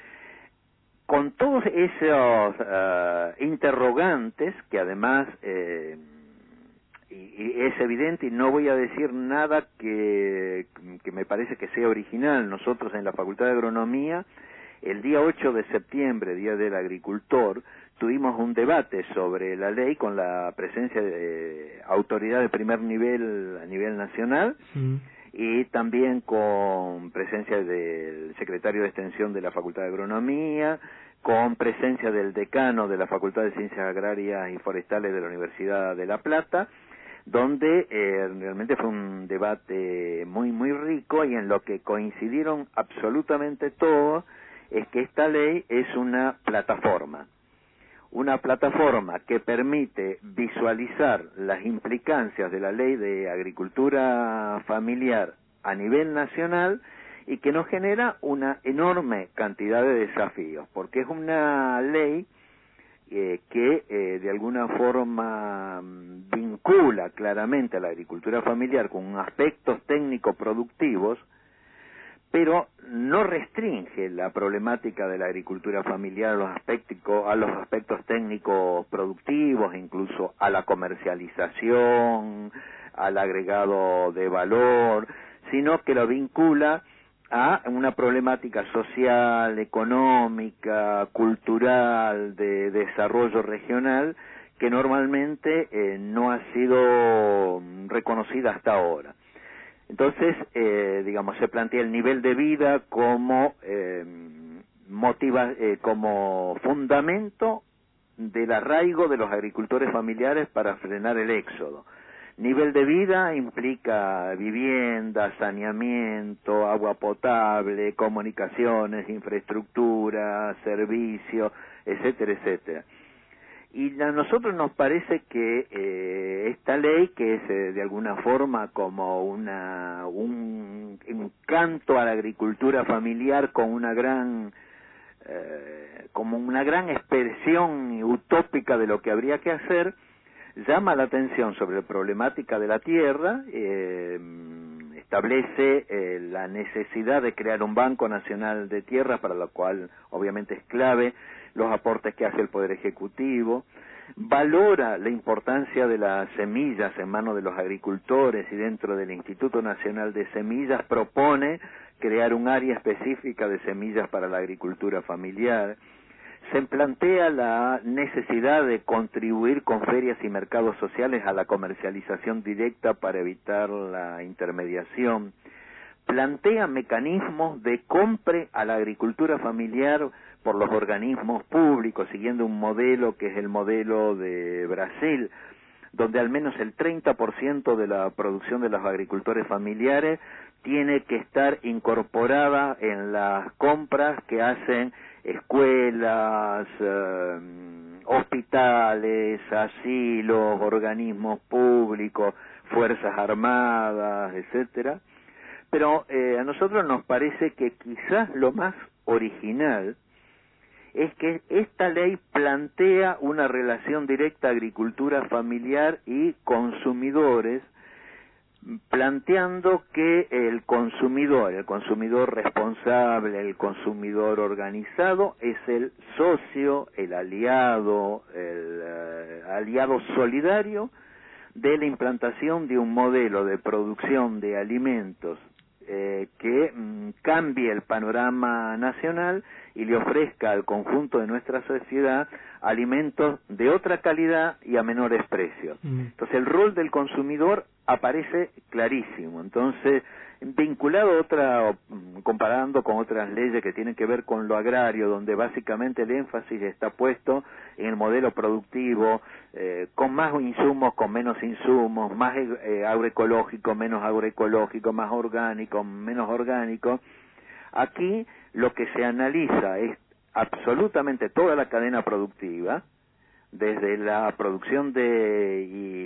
Con todos esos uh, interrogantes, que además eh, y, y es evidente, y no voy a decir nada que, que me parece que sea original, nosotros en la Facultad de Agronomía, el día ocho de septiembre, Día del Agricultor, tuvimos un debate sobre la ley con la presencia de autoridad de primer nivel a nivel nacional, mm. y también con presencia del secretario de Extensión de la Facultad de Agronomía, con presencia del decano de la Facultad de Ciencias Agrarias y Forestales de la Universidad de La Plata, donde eh, realmente fue un debate muy, muy rico, y en lo que coincidieron absolutamente todos es que esta ley es una plataforma. Una plataforma que permite visualizar las implicancias de la ley de agricultura familiar a nivel nacional y que nos genera una enorme cantidad de desafíos, porque es una ley eh, que eh, de alguna forma vincula claramente a la agricultura familiar con aspectos técnico-productivos, pero no restringe la problemática de la agricultura familiar a los aspectos, a los aspectos técnicos productivos, incluso a la comercialización, al agregado de valor, sino que lo vincula a una problemática social, económica, cultural, de desarrollo regional, que normalmente eh, no ha sido reconocida hasta ahora. Entonces, eh, digamos, se plantea el nivel de vida como eh, motiva, eh, como fundamento del arraigo de los agricultores familiares para frenar el éxodo. Nivel de vida implica vivienda, saneamiento, agua potable, comunicaciones, infraestructura, servicios, etcétera, etcétera. Y a nosotros nos parece que eh, esta ley, que es eh, de alguna forma como una un encanto a la agricultura familiar con una gran eh, como una gran expresión utópica de lo que habría que hacer, llama la atención sobre la problemática de la tierra, eh, establece eh, la necesidad de crear un Banco Nacional de Tierra, para lo cual obviamente es clave los aportes que hace el Poder Ejecutivo, valora la importancia de las semillas en manos de los agricultores, y dentro del Instituto Nacional de Semillas propone crear un área específica de semillas para la agricultura familiar. Se plantea la necesidad de contribuir con ferias y mercados sociales a la comercialización directa para evitar la intermediación. Plantea mecanismos de compra a la agricultura familiar por los organismos públicos, siguiendo un modelo que es el modelo de Brasil, donde al menos el treinta por ciento de la producción de los agricultores familiares tiene que estar incorporada en las compras que hacen escuelas, eh, hospitales, asilos, organismos públicos, fuerzas armadas, etcétera. Pero eh, a nosotros nos parece que quizás lo más original es que esta ley plantea una relación directa agricultura familiar y consumidores, planteando que el consumidor, el consumidor responsable, el consumidor organizado, es el socio, el aliado, el uh, aliado solidario de la implantación de un modelo de producción de alimentos eh, que mm, cambie el panorama nacional y le ofrezca al conjunto de nuestra sociedad alimentos de otra calidad y a menores precios. Mm. Entonces el rol del consumidor aparece clarísimo. Entonces, vinculado a otra, comparando con otras leyes que tienen que ver con lo agrario, donde básicamente el énfasis está puesto en el modelo productivo, eh, con más insumos, con menos insumos, más eh, agroecológico, menos agroecológico, más orgánico, menos orgánico. Aquí lo que se analiza es absolutamente toda la cadena productiva, desde la producción de y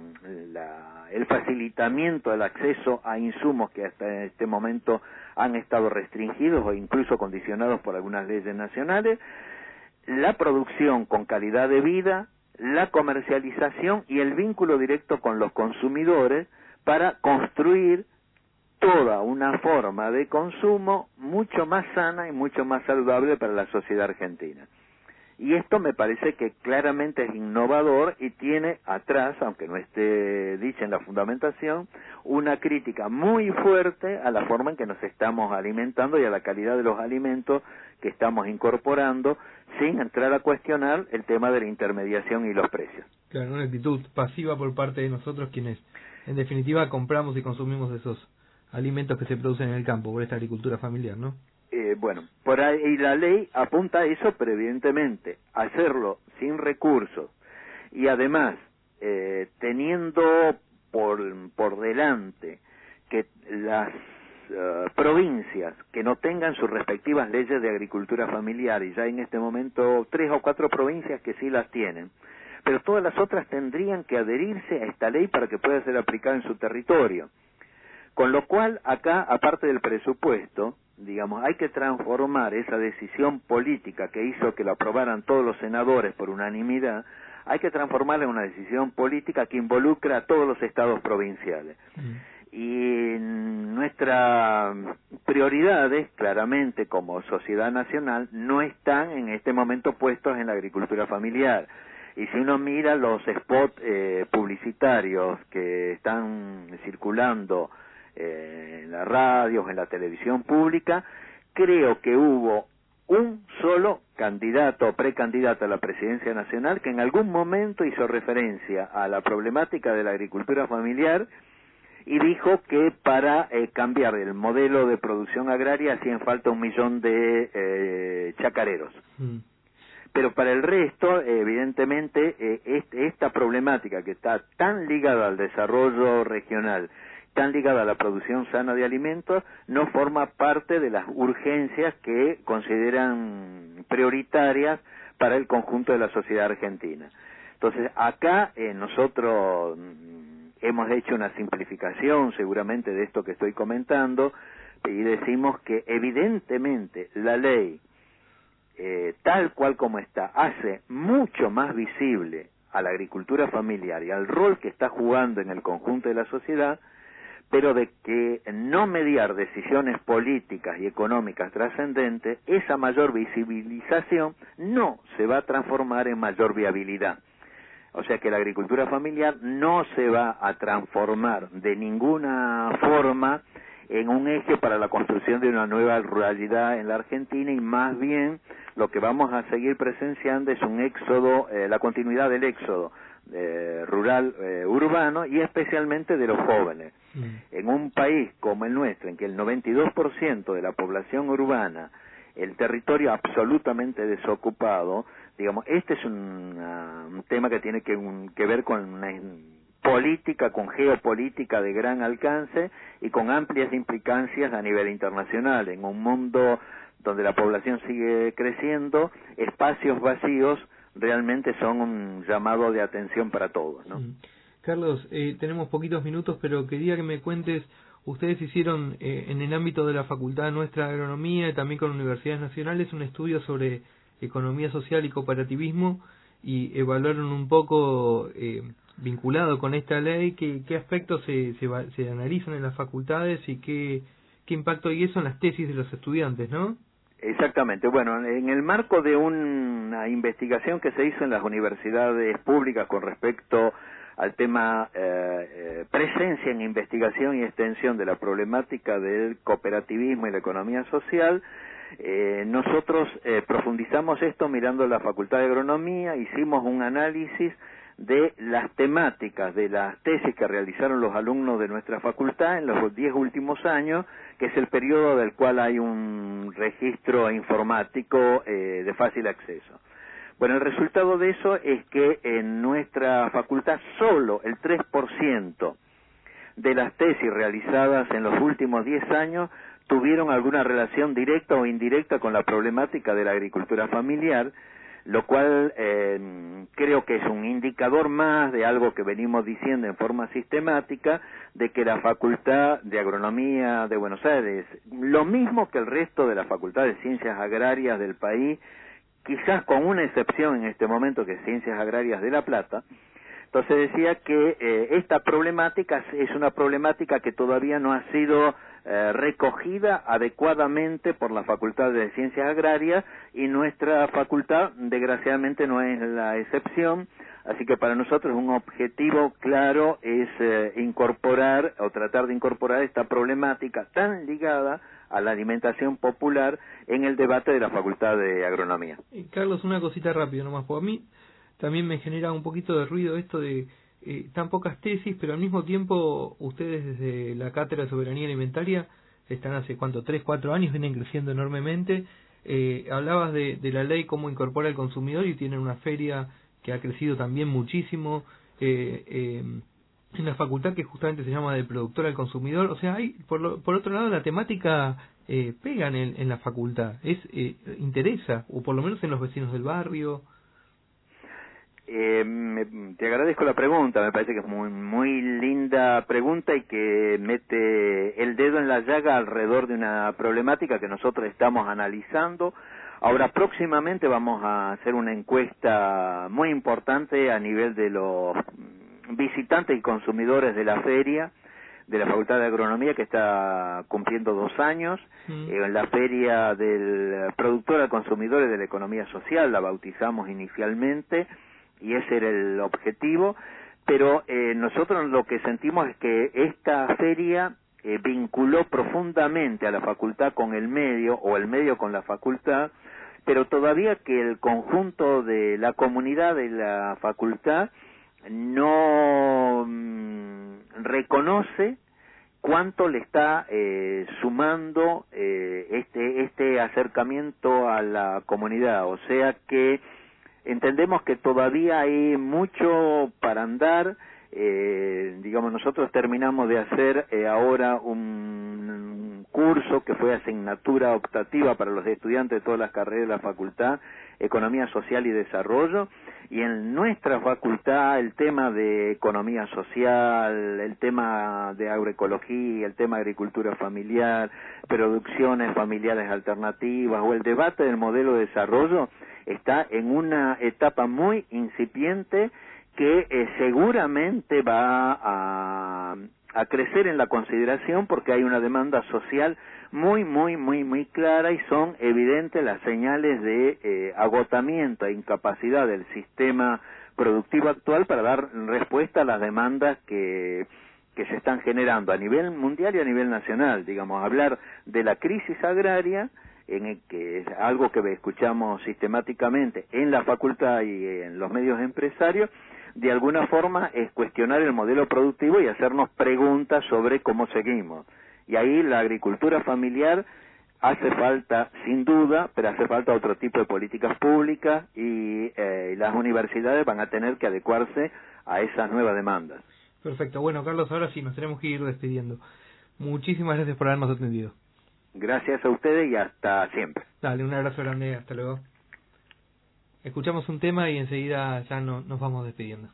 la, el facilitamiento del acceso a insumos que hasta este momento han estado restringidos o incluso condicionados por algunas leyes nacionales, la producción con calidad de vida, la comercialización y el vínculo directo con los consumidores para construir toda una forma de consumo mucho más sana y mucho más saludable para la sociedad argentina. Y esto me parece que claramente es innovador y tiene atrás, aunque no esté dicha en la fundamentación, una crítica muy fuerte a la forma en que nos estamos alimentando y a la calidad de los alimentos que estamos incorporando, sin entrar a cuestionar el tema de la intermediación y los precios. Claro, una actitud pasiva por parte de nosotros quienes, en definitiva, compramos y consumimos esos alimentos que se producen en el campo por esta agricultura familiar, ¿no? Eh, bueno, por ahí la ley apunta a eso, pero evidentemente hacerlo sin recursos y además eh, teniendo por, por delante que las uh, provincias que no tengan sus respectivas leyes de agricultura familiar, y ya en este momento tres o cuatro provincias que sí las tienen, pero todas las otras tendrían que adherirse a esta ley para que pueda ser aplicada en su territorio. Con lo cual, acá, aparte del presupuesto, digamos, hay que transformar esa decisión política que hizo que lo aprobaran todos los senadores por unanimidad, hay que transformarla en una decisión política que involucra a todos los estados provinciales. Mm. Y nuestras prioridades, claramente, como sociedad nacional, no están en este momento puestos en la agricultura familiar. Y si uno mira los spots eh, publicitarios que están circulando en la radio, en la televisión pública, creo que hubo un solo candidato o precandidato a la presidencia nacional que en algún momento hizo referencia a la problemática de la agricultura familiar y dijo que para eh, cambiar el modelo de producción agraria hacían falta un millón de eh, chacareros. Mm. Pero para el resto, eh, evidentemente, eh, este, esta problemática que está tan ligada al desarrollo regional, tan ligada a la producción sana de alimentos, no forma parte de las urgencias que consideran prioritarias para el conjunto de la sociedad argentina. Entonces, acá eh, nosotros mm, hemos hecho una simplificación seguramente de esto que estoy comentando y decimos que evidentemente la ley, eh, tal cual como está, hace mucho más visible a la agricultura familiar y al rol que está jugando en el conjunto de la sociedad, pero de que no mediar decisiones políticas y económicas trascendentes, esa mayor visibilización no se va a transformar en mayor viabilidad. O sea que la agricultura familiar no se va a transformar de ninguna forma en un eje para la construcción de una nueva ruralidad en la Argentina, y más bien lo que vamos a seguir presenciando es un éxodo, eh, la continuidad del éxodo eh, rural eh, urbano, y especialmente de los jóvenes. Mm. En un país como el nuestro, en que el noventa y dos por ciento de la población urbana, el territorio absolutamente desocupado, digamos, este es un, uh, un tema que tiene que, un, que ver con una política, con geopolítica de gran alcance y con amplias implicancias a nivel internacional. En un mundo donde la población sigue creciendo, espacios vacíos realmente son un llamado de atención para todos, ¿no? Mm. Carlos, eh, tenemos poquitos minutos, pero quería que me cuentes, ustedes hicieron eh, en el ámbito de la Facultad nuestra de Agronomía y también con universidades nacionales un estudio sobre economía social y cooperativismo, y evaluaron un poco, eh, vinculado con esta ley, qué, qué aspectos se, se, se analizan en las facultades y qué, qué impacto hay eso en las tesis de los estudiantes, ¿no? Exactamente. Bueno, en el marco de una investigación que se hizo en las universidades públicas con respecto al tema eh, eh, presencia en investigación y extensión de la problemática del cooperativismo y la economía social, eh, nosotros eh, profundizamos esto mirando la Facultad de Agronomía, hicimos un análisis de las temáticas de las tesis que realizaron los alumnos de nuestra facultad en los diez últimos años, que es el periodo del cual hay un registro informático eh, de fácil acceso. Bueno, el resultado de eso es que en nuestra facultad solo el tres por ciento de las tesis realizadas en los últimos diez años tuvieron alguna relación directa o indirecta con la problemática de la agricultura familiar, lo cual eh, creo que es un indicador más de algo que venimos diciendo en forma sistemática, de que la Facultad de Agronomía de Buenos Aires, lo mismo que el resto de la Facultad de Ciencias Agrarias del país, quizás con una excepción en este momento que es Ciencias Agrarias de La Plata, entonces decía que eh, esta problemática es una problemática que todavía no ha sido eh, recogida adecuadamente por la Facultad de Ciencias Agrarias, y nuestra facultad desgraciadamente no es la excepción, así que para nosotros un objetivo claro es eh, incorporar o tratar de incorporar esta problemática tan ligada a la alimentación popular en el debate de la Facultad de Agronomía. Eh, Carlos, una cosita rápida nomás, porque a mí también me genera un poquito de ruido esto de eh, tan pocas tesis, pero al mismo tiempo ustedes desde la Cátedra de Soberanía Alimentaria están hace, ¿cuánto? tres, cuatro años, vienen creciendo enormemente. Eh, hablabas de, de la ley, cómo incorpora al consumidor, y tienen una feria que ha crecido también muchísimo eh, eh, en la facultad, que justamente se llama del productor al consumidor. O sea, hay por, lo, por otro lado la temática eh, pega en, el, en la facultad, es eh, interesa, o por lo menos en los vecinos del barrio. Eh, me, te agradezco la pregunta, me parece que es muy muy linda pregunta y que mete el dedo en la llaga alrededor de una problemática que nosotros estamos analizando. Ahora próximamente vamos a hacer una encuesta muy importante a nivel de los visitantes y consumidores de la feria de la Facultad de Agronomía, que está cumpliendo dos años, mm. eh, en la feria del productor al consumidor y de la economía social, la bautizamos inicialmente, y ese era el objetivo, pero eh, nosotros lo que sentimos es que esta feria eh, vinculó profundamente a la facultad con el medio, o el medio con la facultad, pero todavía que el conjunto de la comunidad de la facultad no mm, reconoce cuánto le está eh, sumando eh, este este acercamiento a la comunidad, o sea que entendemos que todavía hay mucho para andar. Eh, digamos, nosotros terminamos de hacer eh, ahora un curso que fue asignatura optativa para los estudiantes de todas las carreras de la facultad, Economía Social y Desarrollo, y en nuestra facultad el tema de economía social, el tema de agroecología, el tema de agricultura familiar, producciones familiares alternativas o el debate del modelo de desarrollo está en una etapa muy incipiente que eh, seguramente va a, a crecer en la consideración, porque hay una demanda social muy, muy, muy, muy clara, y son evidentes las señales de eh, agotamiento e incapacidad del sistema productivo actual para dar respuesta a las demandas que, que se están generando a nivel mundial y a nivel nacional. Digamos, hablar de la crisis agraria, en el que es algo que escuchamos sistemáticamente en la facultad y en los medios empresarios, de alguna forma es cuestionar el modelo productivo y hacernos preguntas sobre cómo seguimos. Y ahí la agricultura familiar hace falta, sin duda, pero hace falta otro tipo de políticas públicas, y eh, las universidades van a tener que adecuarse a esas nuevas demandas. Perfecto. Bueno, Carlos, ahora sí, nos tenemos que ir despidiendo. Muchísimas gracias por habernos atendido. Gracias a ustedes y hasta siempre. Dale, un abrazo grande, hasta luego. Escuchamos un tema y enseguida ya no, nos vamos despidiendo.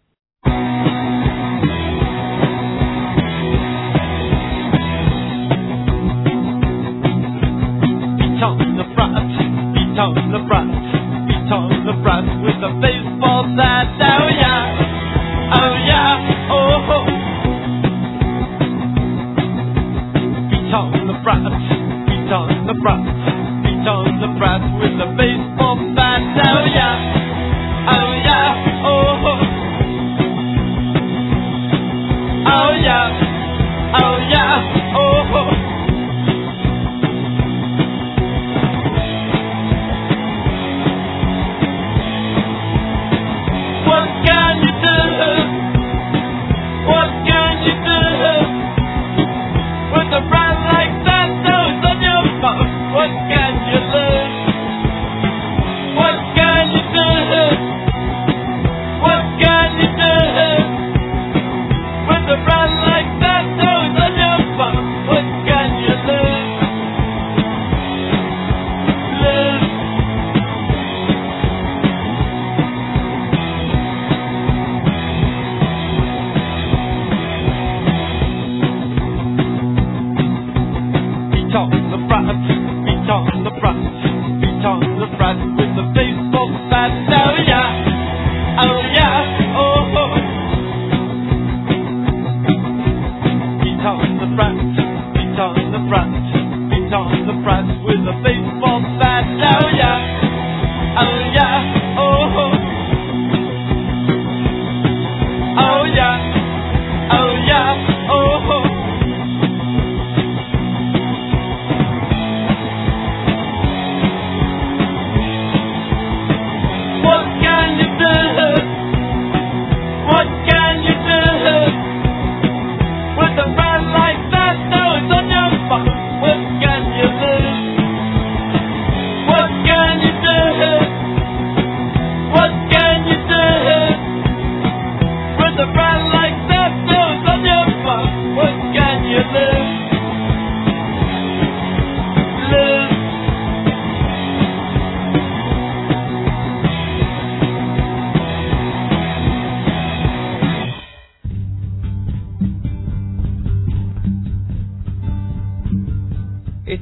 Beat on the front, beat on the front, beat on the front with the baseball bat. Oh yeah, oh yeah, oh ho. Beat on the front, beat on the front, beat on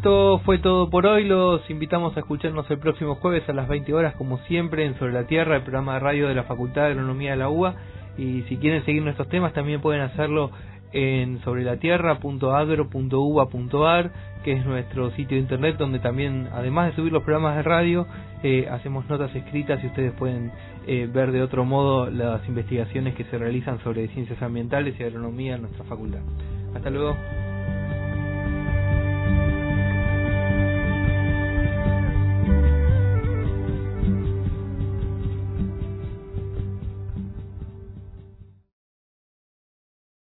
esto fue todo por hoy. Los invitamos a escucharnos el próximo jueves a las veinte horas, como siempre, en Sobre la Tierra, el programa de radio de la Facultad de Agronomía de la U B A. Y si quieren seguir nuestros temas, también pueden hacerlo en sobrelatierra punto agro punto u b a punto a r, que es nuestro sitio de internet, donde también, además de subir los programas de radio, eh, hacemos notas escritas y ustedes pueden eh, ver de otro modo las investigaciones que se realizan sobre ciencias ambientales y agronomía en nuestra facultad. Hasta luego.